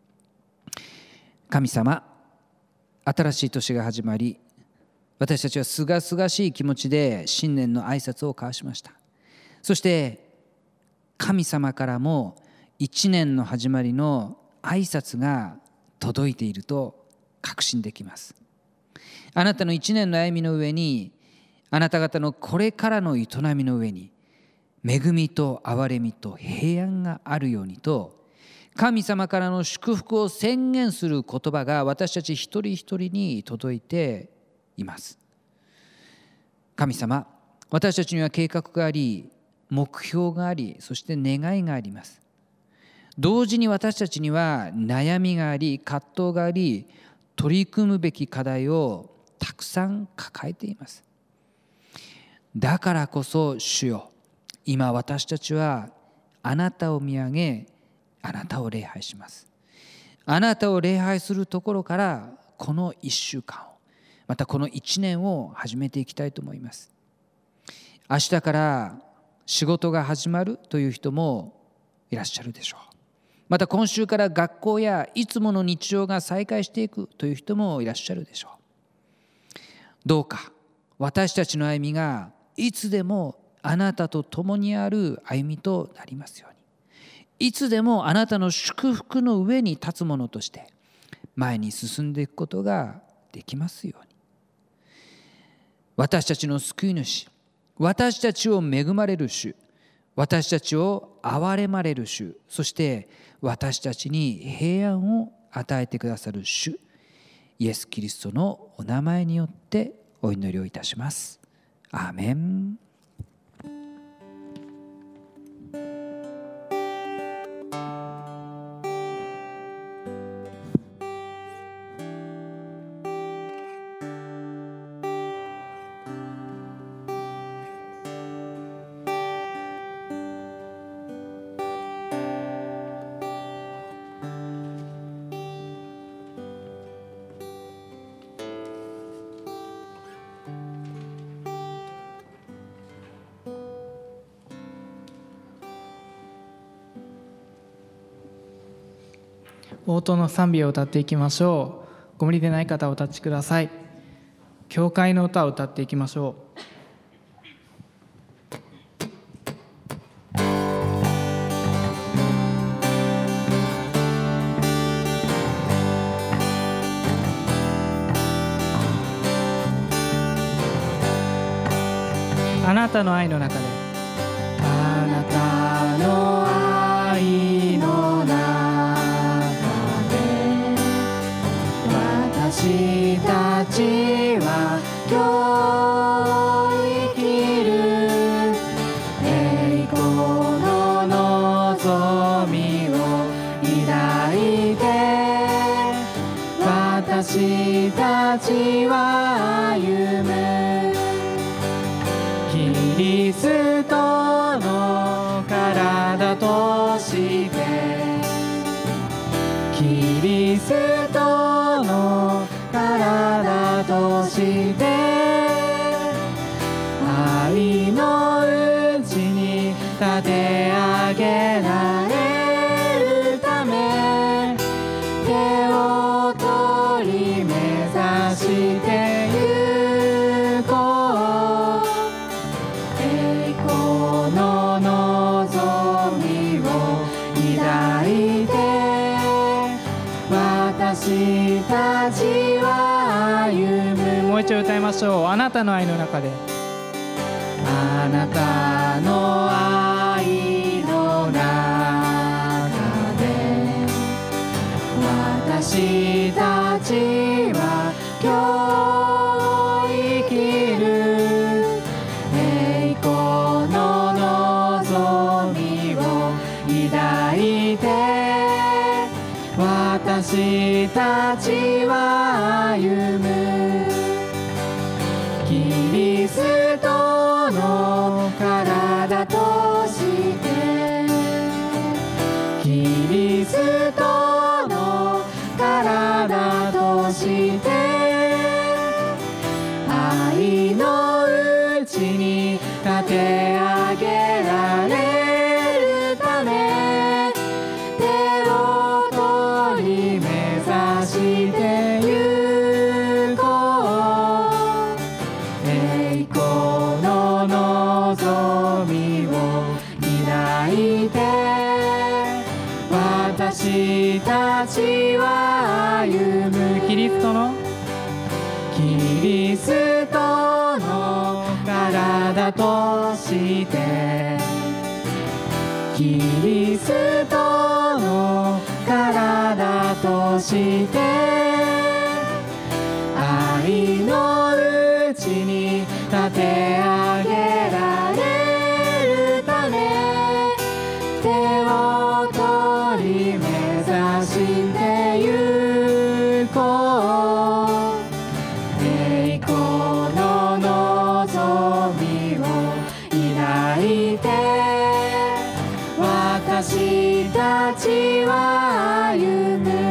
神様、新しい年が始まり、私たちはすがすがしい気持ちで新年の挨拶を交わしました。そして神様からも一年の始まりの挨拶が届いていると確信できます。あなたの一年の歩みの上に、あなた方のこれからの営みの上に、恵みと憐れみと平安があるようにと、神様からの祝福を宣言する言葉が私たち一人一人に届いています。神様、私たちには計画があり、目標があり、そして願いがあります。同時に私たちには悩みがあり、葛藤があり、取り組むべき課題をたくさん抱えています。だからこそ主よ、今私たちはあなたを見上げ、あなたを礼拝します。あなたを礼拝するところからこの一週間を、またこの一年を始めていきたいと思います。明日から仕事が始まるという人もいらっしゃるでしょう。また今週から学校やいつもの日常が再開していくという人もいらっしゃるでしょう。どうか私たちの歩みがいつでもあなたと共にある歩みとなりますように。いつでもあなたの祝福の上に立つものとして前に進んでいくことができますように。私たちの救い主、私たちを恵まれる主、私たちを憐れまれる主、そして私たちに平安を与えてくださる主、イエス・キリストのお名前によってお祈りをいたします。アーメン。 応答の賛美を歌っていきましょう。ご無理でない方はお立ちください。教会の歌を歌っていきましょう。あなたの愛の中で、 あなたの愛の中で私たちは今日生きる栄光の望みを抱いて、私たちは歩むキリストの体として、キリストの体として愛のうちに立て上げられるため、手を取り目指してゆこう。栄光の望みを抱いてを歌いましょう。あなたの愛の中で。 あなたの愛の中で私たちは今日生きる栄光の望みを抱いて私たちは歩むキリストの体としてキリストの体として愛のうちに立て上げられるため手を取り目指してゆこう栄光の望みを抱いて私たちは歩むキリストのキリストの体としてキリストの体として愛のうちに立て上げられるため手を取り目指してゆこう栄光の望みを抱いて私たちは歩む。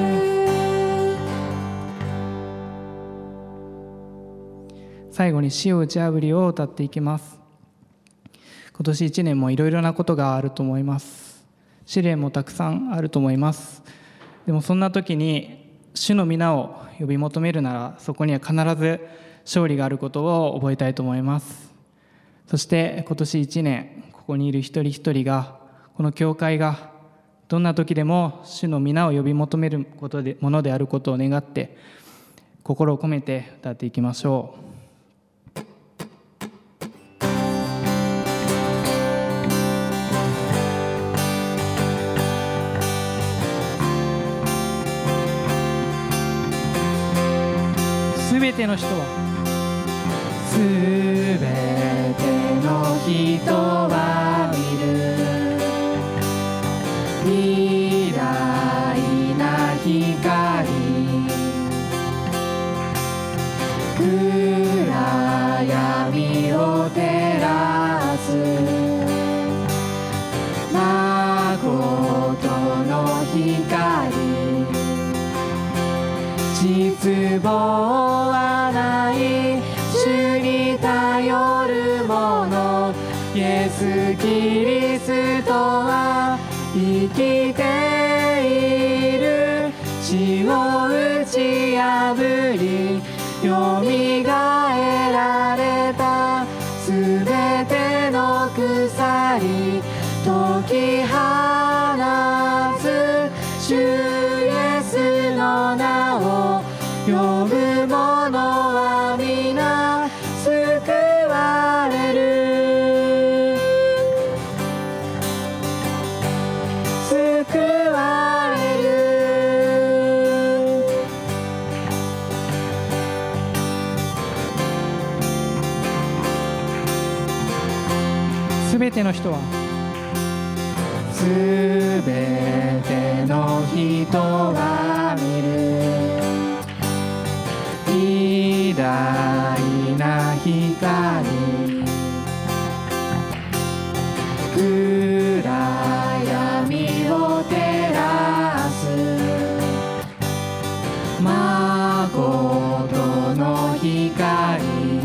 最後に死を打ち破りを歌っていきます。今年一年もいろいろなことがあると思います。試練もたくさんあると思います。でもそんな時に主の皆を呼び求めるならそこには必ず勝利があることを覚えたいと思います。そして今年一年ここにいる一人一人がこの教会がどんな時でも主の皆を呼び求めることでものであることを願って心を込めて歌っていきましょう。すべての人はすべての人は見る偉大な光暗闇を照らす誠の光絶望はない主に頼る者イエス・キリストは生きている死を打ち破りよみがえられたすべての鎖解き放つ主イエスの名を呼ぶ者は皆救われる救われるすべての人はすべての人は見る偉大な光暗闇を照らす誠の光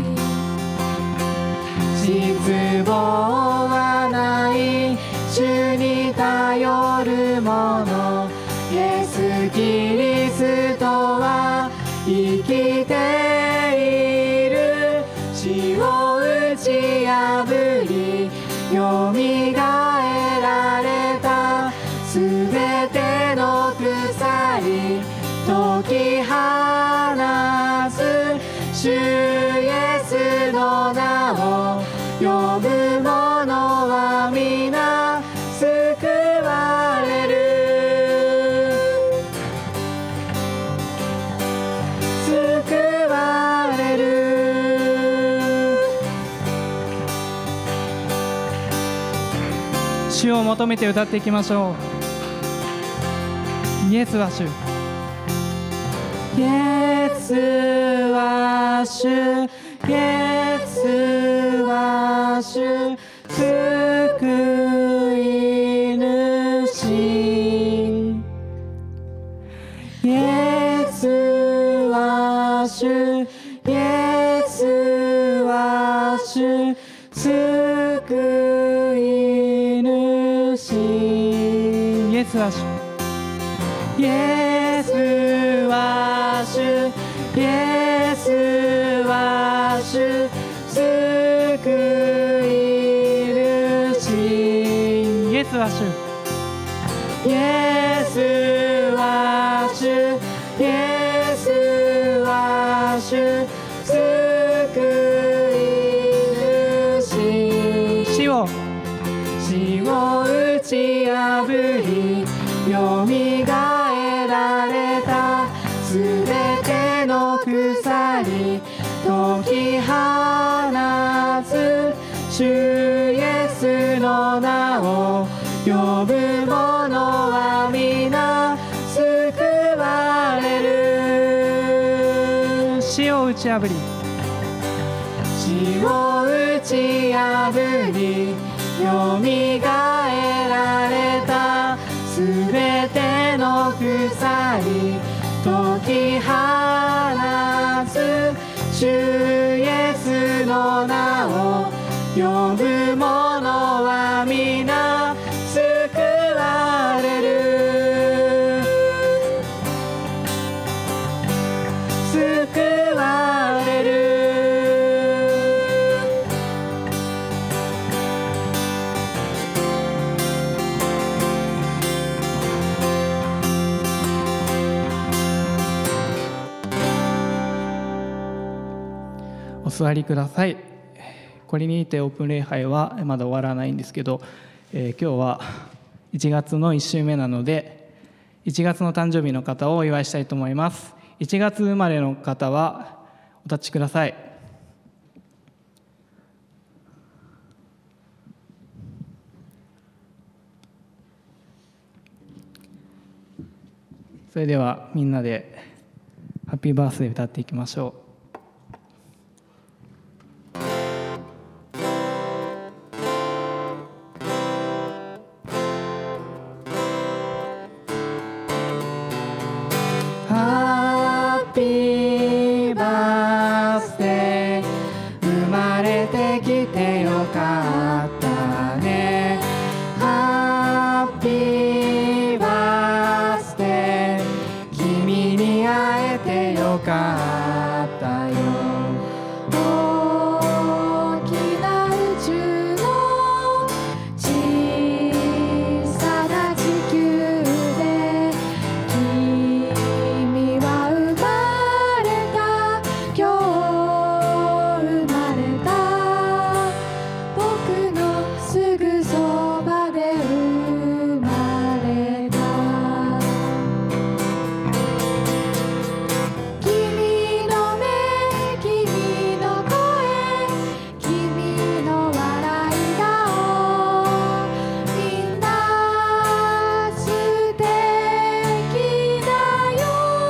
絶望はない主に頼る者イエス・キリストは生きている死を打ち破りよみがえられたすべての鎖解き放つ主主を求めて歌っていきましょう。イエスは主、 イエスは主、イエスは主、救い主。イエスは主、イエスは主、救い主。 イエスは主、 イエスは主、イエスは主、救い主。 イエスは主、 イエスは主、イエスは主、救い主。 死を死を打ち破り、よみがえられたすべての鎖解き放つ、主イエスの名を呼ぶ者は皆救われる。 死を打ち破り、 死を打ち破り、よみがえられたすべての鎖解き放つ、主イエスの名を呼ぶ者は皆救われる。救われる。 お座りください。これにてオープン礼拝はまだ終わらないんですけど、えー、今日はいちがつのいっ週目なので、いちがつの誕生日の方をお祝いしたいと思います。いちがつ生まれの方はお立ちください。それではみんなでハッピーバースデー歌っていきましょう。 ハッピーバースデー、生まれてきてよかったね。ハッピーバースデー、君に会えてよかったよ。大きな宇宙の小さな地球で、君は生まれた、今日生まれた、僕のすぐそばで生まれた。君の目、君の声、君の笑い顔、みんな素敵だよ。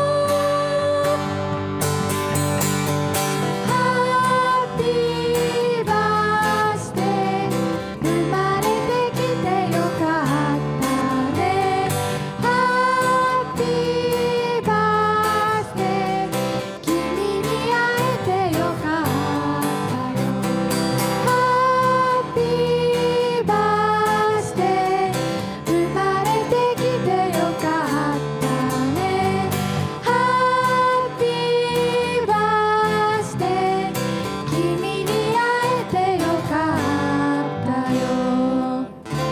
ハッピーバースデー、生まれてきてよかったね。ハッピーバースデー、君に会えてよかったよ。ハッピーバースデー、生まれてきてよかったね。ハッピーバースデー、君に会えてよかったよ。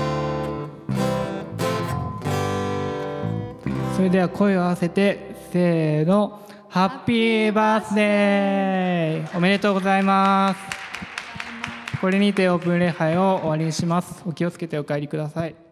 それでは声を合わせてせーの、ハッピーバースデー。おめでとうございます。これにてオープン礼拝を終わりにします。お気をつけてお帰りください。